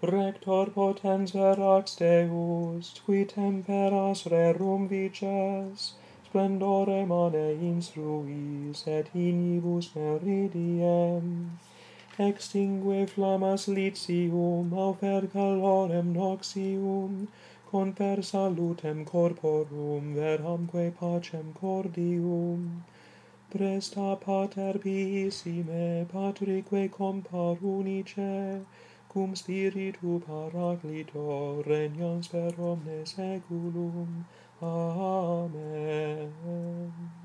Rector potens verax Deus, qui temperas rerum vices, splendore mane instruis, et inibus meridiem. Extingue flammas litium, aufer calorem noxium, confer salutem corporum, veramque pacem cordium. Presta pater piissime, patrique compar unice, cum spiritu paraclito, regnans per omne saeculum. Amen.